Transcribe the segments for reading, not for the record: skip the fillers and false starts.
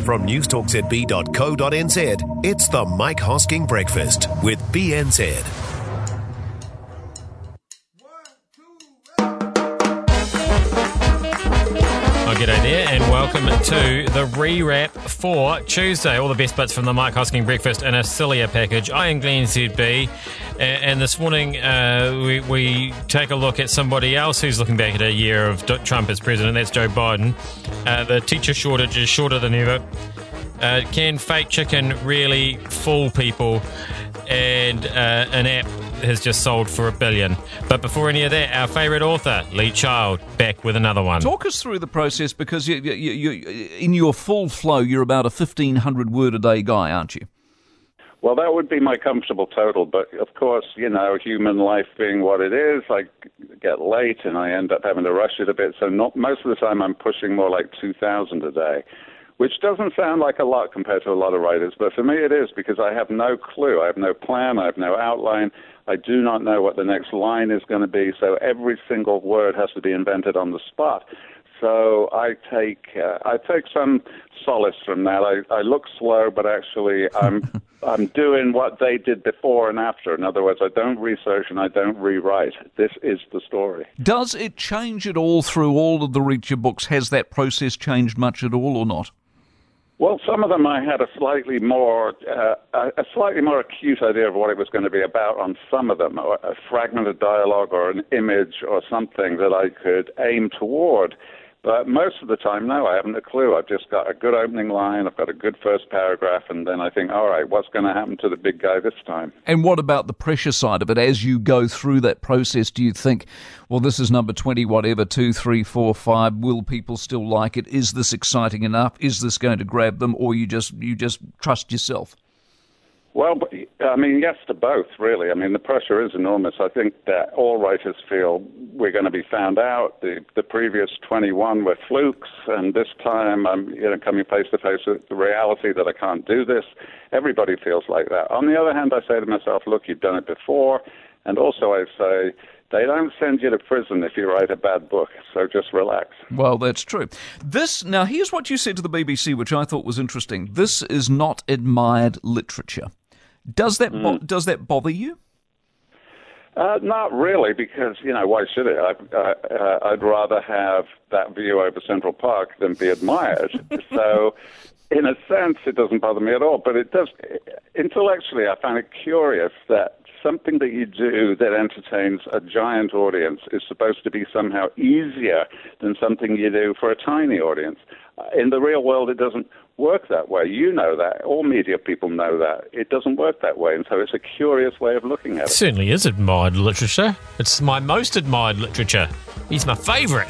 From newstalkzb.co.nz, it's the Mike Hosking Breakfast with BNZ. G'day there, and welcome to the rewrap for Tuesday. All the best bits from the Mike Hosking Breakfast in a sillier package. I am Glenn ZB, and this morning we take a look at somebody else who's looking back at a year of Trump as president. That's Joe Biden. The teacher shortage is shorter than ever. Can fake chicken really fool people? And an app has just sold for $1 billion. But before any of that, our favourite author, Lee Child, back with another one. Talk us through the process, because you, in your full flow, you're about a 1,500 word a day guy, aren't you? Well, that would be my comfortable total, but of course, you know, human life being what it is, I get late and I end up having to rush it a bit, so most of the time I'm pushing more like 2,000 a day. Which doesn't sound like a lot compared to a lot of writers, but for me it is, because I have no clue. I have no plan. I have no outline. I do not know what the next line is going to be, so every single word has to be invented on the spot. So I take some solace from that. I look slow, but actually I'm doing what they did before and after. In other words, I don't research and I don't rewrite. This is the story. Does it change at all through all of the Reacher books? Has that process changed much at all or not? Well, some of them I had a slightly more acute idea of what it was going to be about on some of them, or a fragment of dialogue or an image or something that I could aim toward. But most of the time, no, I haven't a clue. I've just got a good opening line, I've got a good first paragraph, and then I think, all right, what's going to happen to the big guy this time? And what about the pressure side of it? As you go through that process, do you think, well, this is number 20, whatever, 2, 3, 4, 5, will people still like it? Is this exciting enough? Is this going to grab them? Or you just trust yourself? Well, I mean, yes to both, really. I mean, the pressure is enormous. I think that all writers feel we're going to be found out. The previous 21 were flukes, and this time I'm coming face to face with the reality that I can't do this. Everybody feels like that. On the other hand, I say to myself, look, you've done it before. And also I say, they don't send you to prison if you write a bad book, so just relax. Well, that's true. Now, here's what you said to the BBC, which I thought was interesting. This is not admired literature. Does that bother you? Not really, because, why should it? I'd rather have that view over Central Park than be admired. So, in a sense, it doesn't bother me at all. But it does, intellectually, I find it curious that something that you do that entertains a giant audience is supposed to be somehow easier than something you do for a tiny audience. In the real world, it doesn't work that way. You know that. All media people know that. It doesn't work that way, and so it's a curious way of looking at it. It certainly is admired literature. It's my most admired literature. He's my favourite.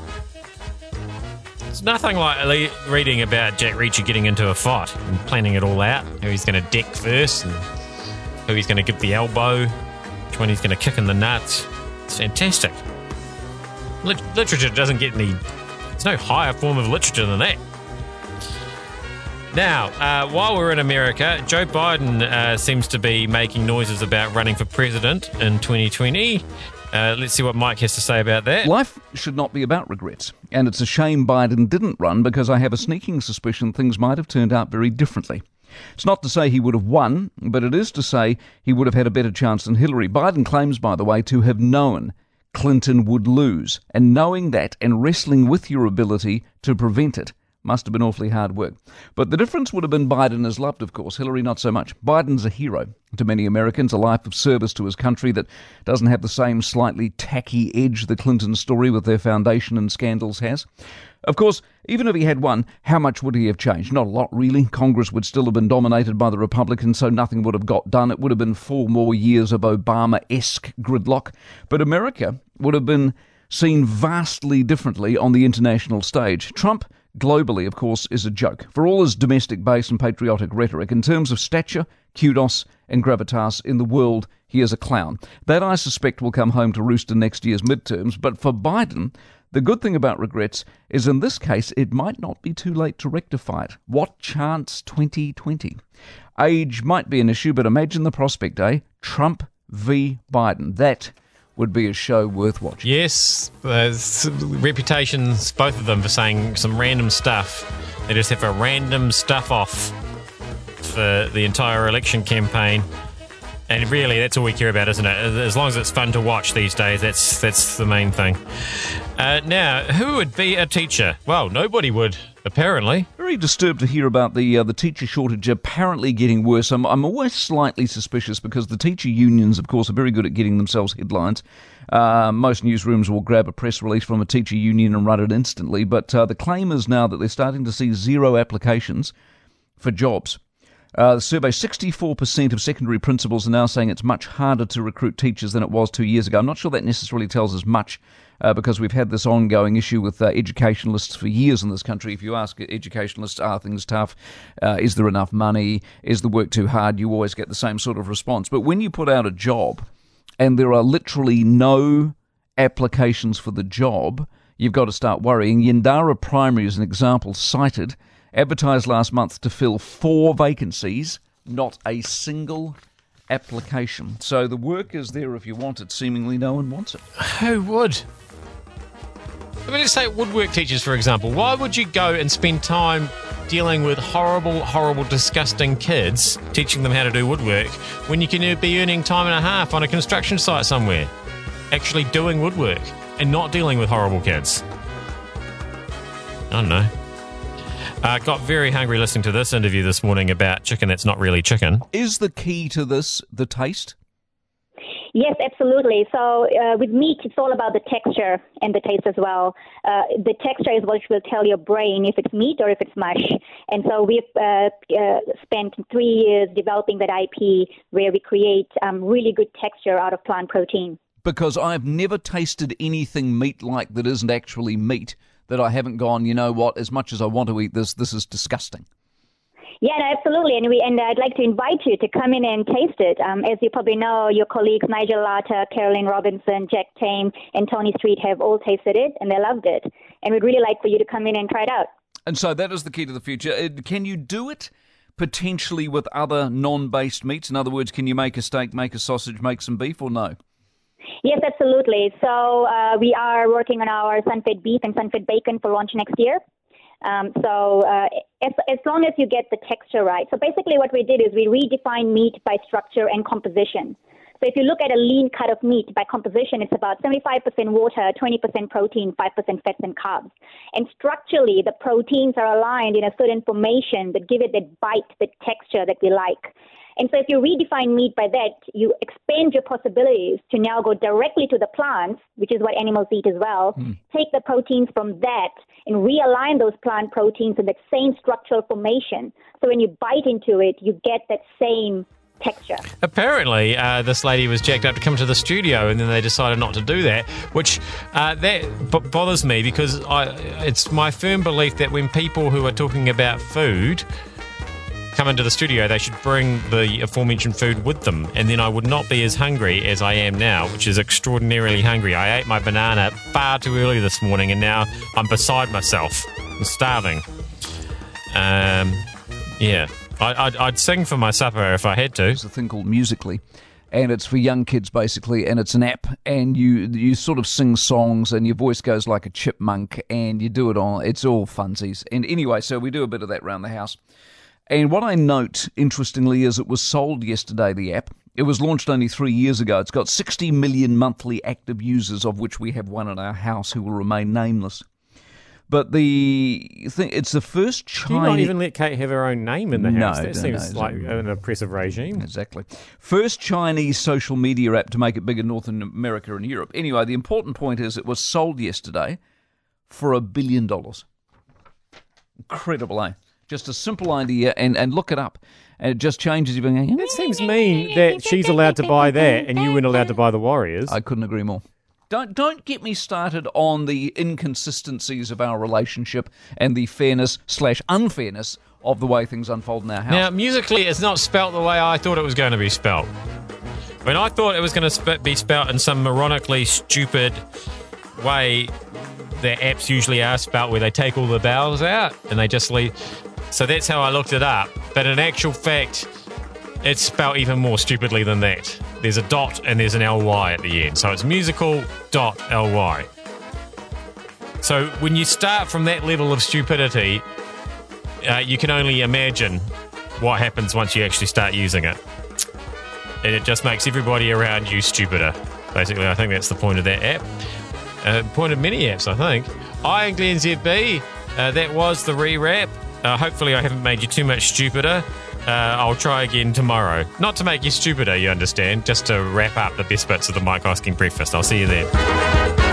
It's nothing like reading about Jack Reacher getting into a fight and planning it all out, who he's going to deck first and who he's going to give the elbow, which one he's going to kick in the nuts. It's fantastic. Literature doesn't get any... There's no higher form of literature than that. Now, while we're in America, Joe Biden seems to be making noises about running for president in 2020. Let's see what Mike has to say about that. Life should not be about regrets, and it's a shame Biden didn't run, because I have a sneaking suspicion things might have turned out very differently. It's not to say he would have won, but it is to say he would have had a better chance than Hillary. Biden claims, by the way, to have known Clinton would lose, and knowing that and wrestling with your ability to prevent it must have been awfully hard work. But the difference would have been Biden is loved, of course. Hillary, not so much. Biden's a hero to many Americans, a life of service to his country that doesn't have the same slightly tacky edge the Clinton story with their foundation and scandals has. Of course, even if he had won, how much would he have changed? Not a lot, really. Congress would still have been dominated by the Republicans, so nothing would have got done. It would have been 4 more years of Obama-esque gridlock. But America would have been seen vastly differently on the international stage. Trump, globally, of course, is a joke. For all his domestic base and patriotic rhetoric, in terms of stature, kudos and gravitas in the world, he is a clown. That, I suspect, will come home to roost in next year's midterms. But for Biden, the good thing about regrets is in this case it might not be too late to rectify it. What chance 2020? Age might be an issue, but imagine the prospect, eh? Trump v. Biden. That would be a show worth watching. Yes, there's reputations, both of them, for saying some random stuff. They just have a random stuff off for the entire election campaign. And really, that's all we care about, isn't it? As long as it's fun to watch these days, that's the main thing. Now, who would be a teacher? Well, nobody would, apparently. Very disturbed to hear about the teacher shortage apparently getting worse. I'm always slightly suspicious because the teacher unions, of course, are very good at getting themselves headlines. Most newsrooms will grab a press release from a teacher union and run it instantly. But the claim is now that they're starting to see zero applications for jobs. The survey, 64% of secondary principals are now saying it's much harder to recruit teachers than it was 2 years ago. I'm not sure that necessarily tells us much because we've had this ongoing issue with educationalists for years in this country. If you ask educationalists, are things tough? Is there enough money? Is the work too hard? You always get the same sort of response. But when you put out a job and there are literally no applications for the job, you've got to start worrying. Yandara Primary, as an example, cited advertised last month to fill 4 vacancies, not a single application. So the work is there if you want it. Seemingly no one wants it. Who would? I mean, let's say woodwork teachers, for example. Why would you go and spend time dealing with horrible, disgusting kids, teaching them how to do woodwork, when you can be earning time and a half on a construction site somewhere, actually doing woodwork and not dealing with horrible kids? I don't know. Got very hungry listening to this interview this morning about chicken that's not really chicken. Is the key to this the taste? Yes, absolutely. So with meat, it's all about the texture and the taste as well. The texture is what will tell your brain if it's meat or if it's mush. And so we've spent 3 years developing that IP where we create really good texture out of plant protein. Because I've never tasted anything meat-like that isn't actually meat, that I haven't gone, you know what, as much as I want to eat this is disgusting. Yeah, no, absolutely. And I'd like to invite you to come in and taste it. As you probably know, your colleagues Nigel Latta, Carolyn Robinson, Jack Tame, and Tony Street have all tasted it, and they loved it. And we'd really like for you to come in and try it out. And so that is the key to the future. Can you do it potentially with other non-based meats? In other words, can you make a steak, make a sausage, make some beef, or no? Yes, absolutely. So we are working on our sun-fed beef and sun-fed bacon for launch next year. As long as you get the texture right. So basically what we did is we redefined meat by structure and composition. So if you look at a lean cut of meat by composition, it's about 75% water, 20% protein, 5% fats and carbs. And structurally, the proteins are aligned in a certain formation that give it that bite, the texture that we like. And so if you redefine meat by that, you expand your possibilities to now go directly to the plants, which is what animals eat as well, take the proteins from that and realign those plant proteins in that same structural formation. So when you bite into it, you get that same texture. Apparently, this lady was jacked up to come to the studio, and then they decided not to do that, which that bothers me because it's my firm belief that when people who are talking about food come into the studio, they should bring the aforementioned food with them, and then I would not be as hungry as I am now, which is extraordinarily hungry. I ate my banana far too early this morning, and now I'm beside myself. I'm starving. Yeah. I'd sing for my supper if I had to. There's a thing called Musical.ly, and it's for young kids basically, and it's an app, and you sort of sing songs, and your voice goes like a chipmunk, and you do it on. It's all funsies. And anyway, so we do a bit of that around the house. And what I note, interestingly, is it was sold yesterday, the app. It was launched only 3 years ago. It's got 60 million monthly active users, of which we have one in our house who will remain nameless. But the thing, it's the first Chinese... Do you not even let Kate have her own name in the house? That seems like an oppressive regime. Exactly. First Chinese social media app to make it big in North America and Europe. Anyway, the important point is it was sold yesterday for $1 billion. Incredible, eh? Just a simple idea, and look it up. And it just changes everything. That seems mean that she's allowed to buy that and you weren't allowed to buy the Warriors. I couldn't agree more. Don't get me started on the inconsistencies of our relationship and the fairness/unfairness of the way things unfold in our house. Now, Musical.ly is not spelt the way I thought it was going to be spelt. When I thought it was going to be spelt in some moronically stupid way that apps usually are spelt, where they take all the vowels out and they just leave. So that's how I looked it up. But in actual fact, it's spelt even more stupidly than that. there's a dot and there's an ly at the end. So it's musical.ly. So when you start from that level of stupidity, you can only imagine what happens once you actually start using it. And it just makes everybody around you stupider. Basically, I think that's the point of that app. Point of many apps, I think. I am Glenn ZB. That was the rewrap. Hopefully I haven't made you too much stupider. I'll try again tomorrow. Not to make you stupider, you understand, just to wrap up the best bits of the Mike Hosking Breakfast. I'll see you then.